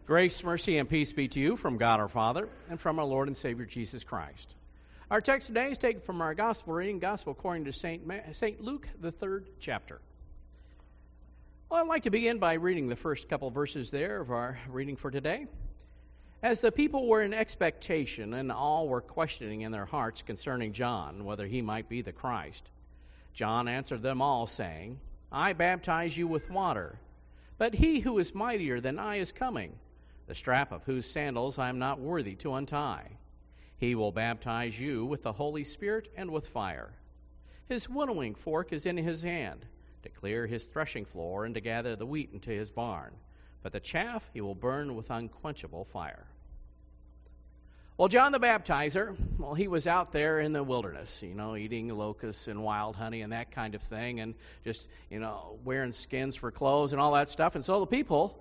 Grace, mercy, and peace be to you from God our Father and from our Lord and Savior Jesus Christ. Our text today is taken from our gospel reading, Gospel according to St. Luke, the 3rd chapter. Well, I'd like to begin by reading the first couple verses there of our reading for today. As the people were in expectation and all were questioning in their hearts concerning John, whether he might be the Christ, John answered them all, saying, I baptize you with water, but he who is mightier than I is coming, the strap of whose sandals I am not worthy to untie. He will baptize you with the Holy Spirit and with fire. His winnowing fork is in his hand, to clear his threshing floor and to gather the wheat into his barn, but the chaff he will burn with unquenchable fire. Well, John the Baptizer, he was out there in the wilderness, eating locusts and wild honey and that kind of thing, and just, wearing skins for clothes and all that stuff. And so the people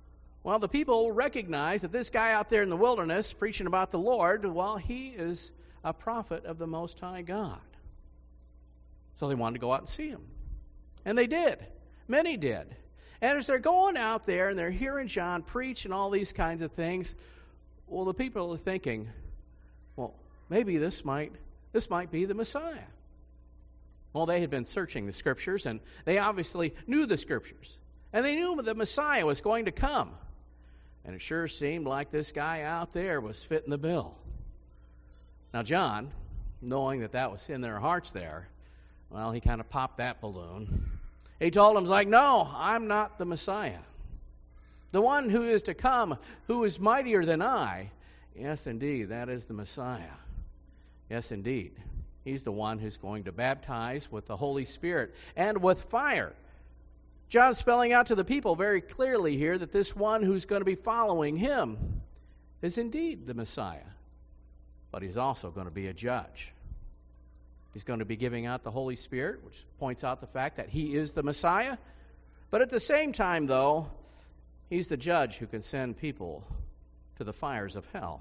recognize that this guy out there in the wilderness preaching about the Lord, he is a prophet of the Most High God. So they wanted to go out and see him. And they did. Many did. And as they're going out there and they're hearing John preach and all these kinds of things, well, the people are thinking, maybe this might be the Messiah. Well, they had been searching the Scriptures, and they obviously knew the Scriptures. And they knew the Messiah was going to come. And it sure seemed like this guy out there was fitting the bill. Now, John, knowing that was in their hearts there, he kind of popped that balloon. He told them, no, I'm not the Messiah. The one who is to come, who is mightier than I, yes, indeed, that is the Messiah. Yes, indeed. He's the one who's going to baptize with the Holy Spirit and with fire. John's spelling out to the people very clearly here that this one who's going to be following him is indeed the Messiah. But he's also going to be a judge. He's going to be giving out the Holy Spirit, which points out the fact that he is the Messiah. But at the same time, though, he's the judge who can send people to the fires of hell.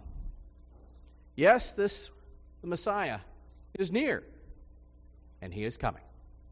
Yes, the Messiah is near, and he is coming.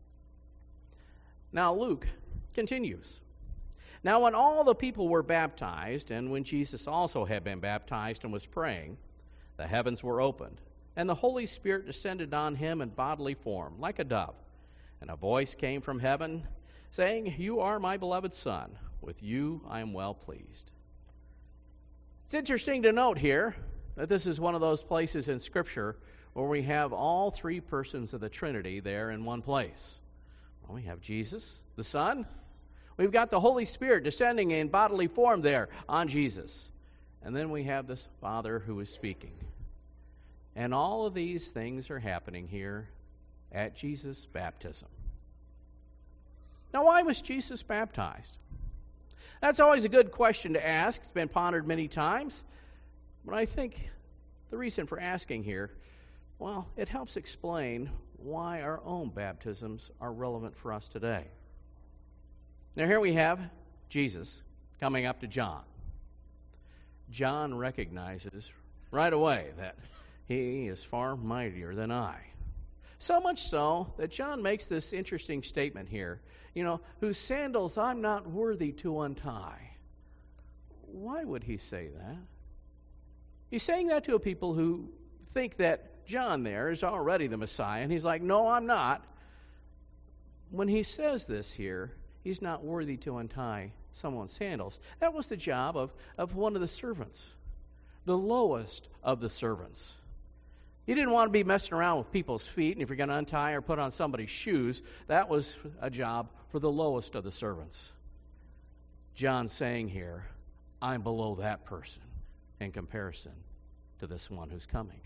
Now Luke continues. Now when all the people were baptized, and when Jesus also had been baptized and was praying, the heavens were opened, and the Holy Spirit descended on him in bodily form, like a dove. And a voice came from heaven, saying, You are my beloved Son. With you I am well pleased. It's interesting to note here that this is one of those places in Scripture where we have all three persons of the Trinity there in one place. Well, we have Jesus, the Son. We've got the Holy Spirit descending in bodily form there on Jesus. And then we have this Father who is speaking. And all of these things are happening here at Jesus' baptism. Now, why was Jesus baptized? That's always a good question to ask. It's been pondered many times. But I think the reason for asking here, it helps explain why our own baptisms are relevant for us today. Now here we have Jesus coming up to John. John recognizes right away that he is far mightier than I. So much so that John makes this interesting statement here, whose sandals I'm not worthy to untie. Why would he say that? He's saying that to people who think that John there is already the Messiah, and he's like, no, I'm not. When he says this here, he's not worthy to untie someone's sandals. That was the job of one of the servants, the lowest of the servants. You didn't want to be messing around with people's feet, and if you're going to untie or put on somebody's shoes, that was a job for the lowest of the servants. John's saying here, I'm below that person in comparison to this one who's coming.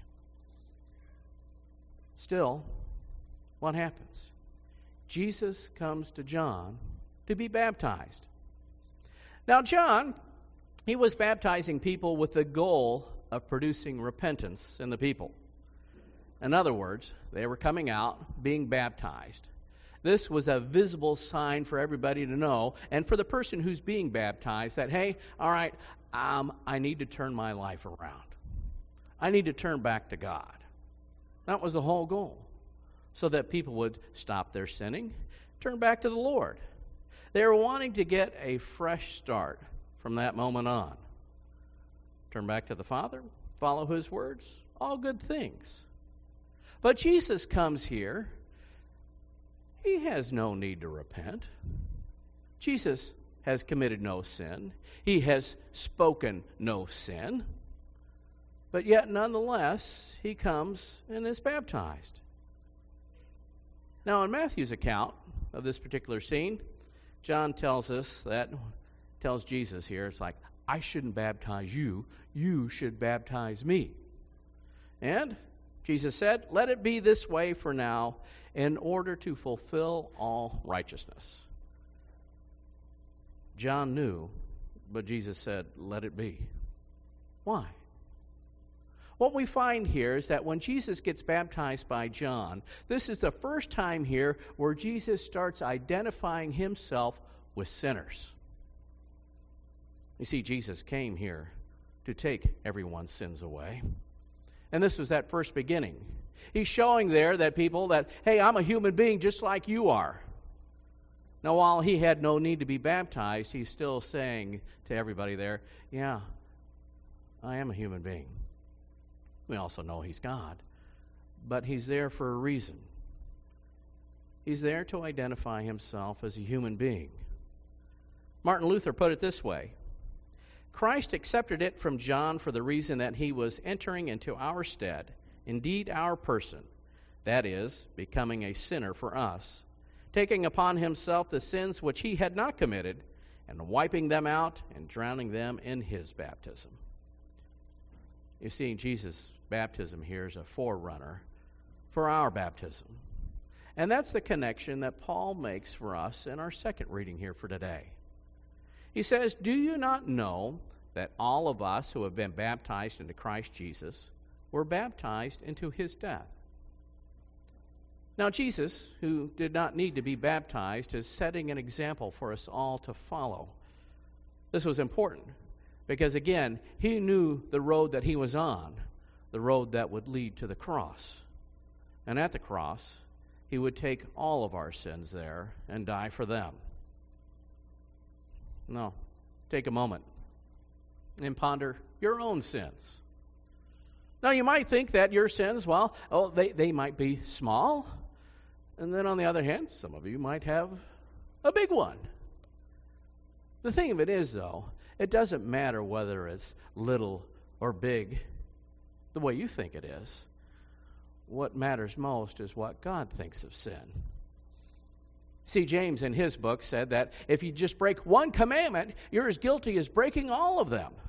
Still, what happens? Jesus comes to John to be baptized. Now, John, he was baptizing people with the goal of producing repentance in the people. In other words, they were coming out, being baptized. This was a visible sign for everybody to know, and for the person who's being baptized, that, hey, all right, I need to turn my life around. I need to turn back to God. That was the whole goal, so that people would stop their sinning, turn back to the Lord. They were wanting to get a fresh start from that moment on. turn back to the Father, follow his words, all good things. But Jesus comes here. He has no need to repent. Jesus has committed no sin. He has spoken no sin. But yet, nonetheless, he comes and is baptized. Now, in Matthew's account of this particular scene, John tells Jesus here, it's like, I shouldn't baptize you. You should baptize me. And Jesus said, let it be this way for now, in order to fulfill all righteousness. John knew, but Jesus said, let it be. Why? What we find here is that when Jesus gets baptized by John, this is the first time here where Jesus starts identifying himself with sinners. You see, Jesus came here to take everyone's sins away. And this was that first beginning. He's showing there that people that, hey, I'm a human being just like you are. Now, while he had no need to be baptized, he's still saying to everybody there, yeah, I am a human being. We also know he's God, but he's there for a reason. He's there to identify himself as a human being. Martin Luther put it this way: Christ accepted it from John for the reason that he was entering into our stead, indeed our person, that is, becoming a sinner for us, taking upon himself the sins which he had not committed, and wiping them out and drowning them in his baptism. You see, Jesus' baptism here is a forerunner for our baptism. And that's the connection that Paul makes for us in our second reading here for today. He says, do you not know that all of us who have been baptized into Christ Jesus were baptized into his death? Now, Jesus, who did not need to be baptized, is setting an example for us all to follow. This was important because, again, he knew the road that he was on, the road that would lead to the cross. And at the cross, he would take all of our sins there and die for them. No, take a moment and ponder your own sins. Now, you might think that your sins, they might be small. And then on the other hand, some of you might have a big one. The thing of it is, though, it doesn't matter whether it's little or big the way you think it is. What matters most is what God thinks of sin. See, James in his book said that if you just break one commandment, you're as guilty as breaking all of them.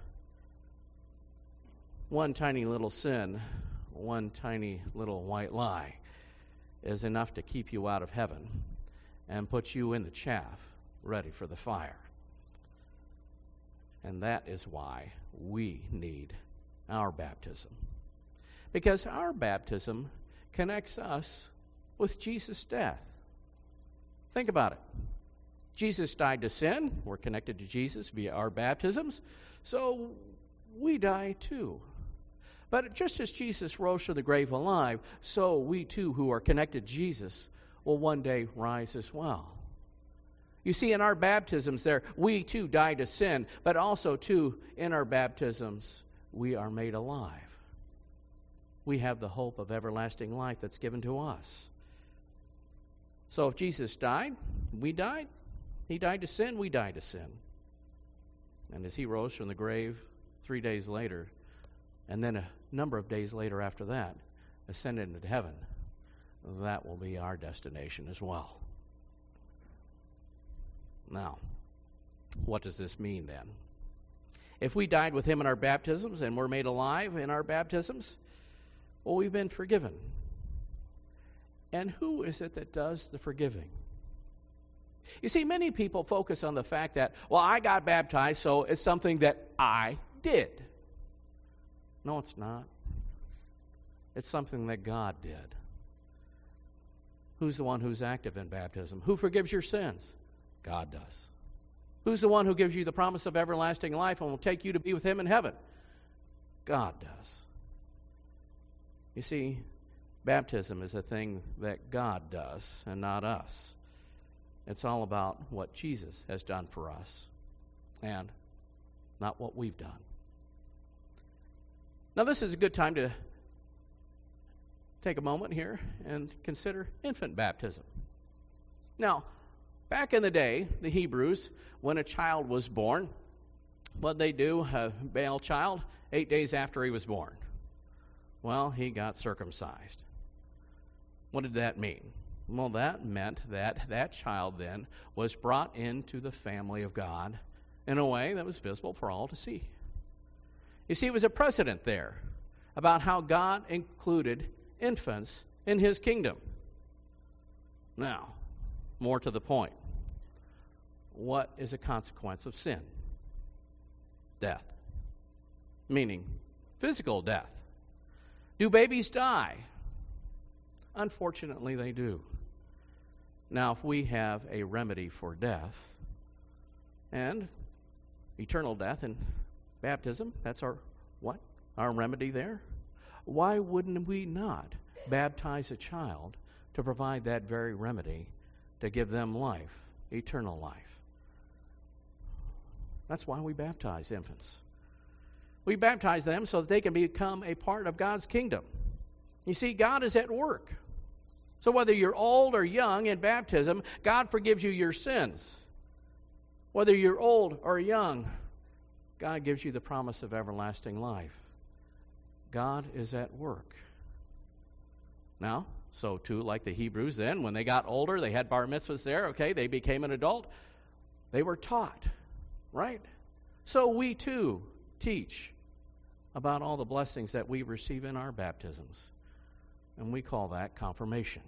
One tiny little sin, one tiny little white lie is enough to keep you out of heaven and put you in the chaff, ready for the fire. And that is why we need our baptism. Because our baptism connects us with Jesus' death. Think about it. Jesus died to sin. We're connected to Jesus via our baptisms. So we die too. But just as Jesus rose from the grave alive, so we too who are connected to Jesus will one day rise as well. You see, in our baptisms there, we too die to sin, but also too, in our baptisms, we are made alive. We have the hope of everlasting life that's given to us. So if Jesus died, we died. He died to sin, we died to sin. And as he rose from the grave 3 days later, and then a number of days later after that, ascended into heaven, that will be our destination as well. Now, what does this mean then? If we died with him in our baptisms and were made alive in our baptisms, well, we've been forgiven. And who is it that does the forgiving? You see, many people focus on the fact that, well, I got baptized, so it's something that I did. No, it's not. It's something that God did. Who's the one who's active in baptism? Who forgives your sins? God does. Who's the one who gives you the promise of everlasting life and will take you to be with him in heaven? God does. You see, baptism is a thing that God does and not us. It's all about what Jesus has done for us and not what we've done. Now, this is a good time to take a moment here and consider infant baptism. Now, back in the day, the Hebrews, when a child was born, what they do, a male child, 8 days after he was born, well, he got circumcised. What did that mean? Well, that meant that that child then was brought into the family of God in a way that was visible for all to see. You see, it was a precedent there about how God included infants in his kingdom. Now, more to the point, what is a consequence of sin? Death. Meaning physical death. Do babies die? Unfortunately, they do. Now, if we have a remedy for death and eternal death and baptism, that's our remedy there. Why wouldn't we not baptize a child to provide that very remedy to give them life, eternal life? That's why we baptize infants. We baptize them so that they can become a part of God's kingdom. You see, God is at work. So whether you're old or young in baptism, God forgives you your sins. Whether you're old or young, God gives you the promise of everlasting life. God is at work. Now, so too, like the Hebrews then, when they got older, they had bar mitzvahs there, okay, they became an adult. They were taught, right? So we too teach about all the blessings that we receive in our baptisms. And we call that confirmation.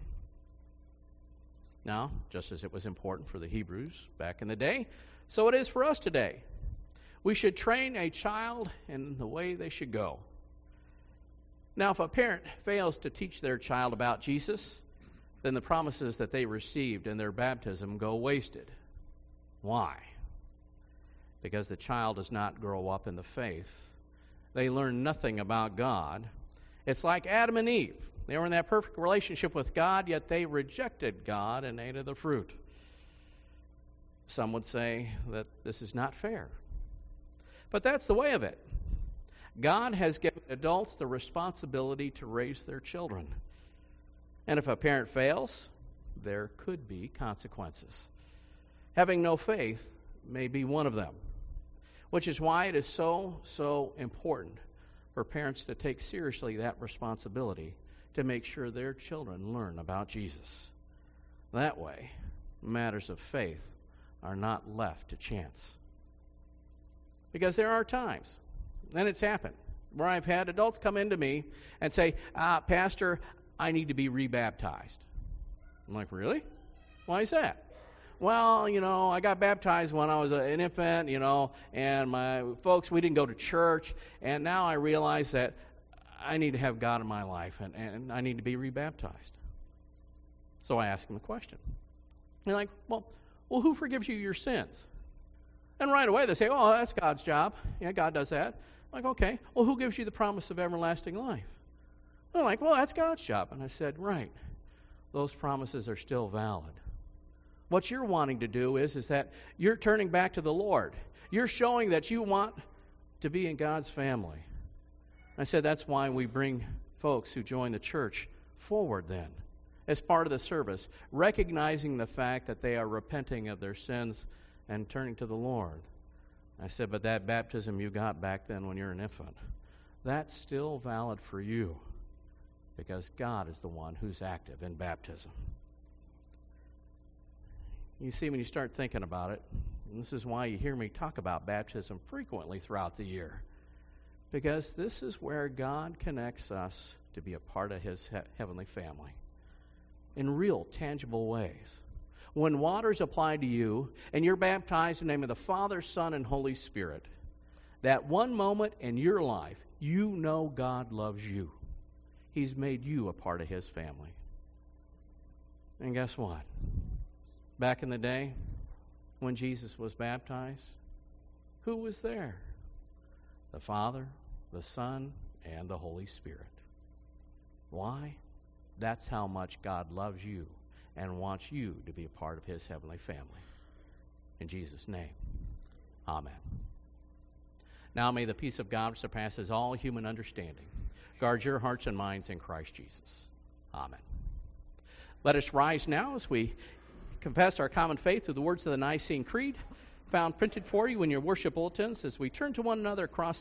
Now, just as it was important for the Hebrews back in the day, so it is for us today. We should train a child in the way they should go. Now, if a parent fails to teach their child about Jesus, then the promises that they received in their baptism go wasted. Why? Because the child does not grow up in the faith. They learn nothing about God. It's like Adam and Eve. They were in that perfect relationship with God, yet they rejected God and ate of the fruit. Some would say that this is not fair. But that's the way of it. God has given adults the responsibility to raise their children. And if a parent fails, there could be consequences. Having no faith may be one of them, which is why it is so important for parents to take seriously that responsibility to make sure their children learn about Jesus. That way, matters of faith are not left to chance. Because there are times, and it's happened, where I've had adults come into me and say, Pastor, I need to be rebaptized. I'm like, really? Why is that? Well, I got baptized when I was an infant, and my folks, we didn't go to church, and now I realize that I need to have God in my life, and I need to be rebaptized. So I ask them a question. They're like, well, who forgives you your sins? And right away they say, oh, that's God's job. Yeah, God does that. I'm like, okay, well, who gives you the promise of everlasting life? They're like, well, that's God's job. And I said, right, those promises are still valid. What you're wanting to do is that you're turning back to the Lord. You're showing that you want to be in God's family. I said that's why we bring folks who join the church forward then as part of the service, recognizing the fact that they are repenting of their sins and turning to the Lord. I said, but that baptism you got back then when you're an infant, that's still valid for you because God is the one who's active in baptism. You see, when you start thinking about it, and this is why you hear me talk about baptism frequently throughout the year, because this is where God connects us to be a part of his heavenly family in real, tangible ways. When water's applied to you and you're baptized in the name of the Father, Son, and Holy Spirit, that one moment in your life, you know God loves you. He's made you a part of his family. And guess what? Back in the day, when Jesus was baptized, who was there? The Father, the Son, and the Holy Spirit. Why? That's how much God loves you and wants you to be a part of his heavenly family. In Jesus' name, amen. Now may the peace of God, which surpasses all human understanding, guard your hearts and minds in Christ Jesus. Amen. Let us rise now as we confess our common faith through the words of the Nicene Creed, found printed for you in your worship bulletins, as we turn to one another across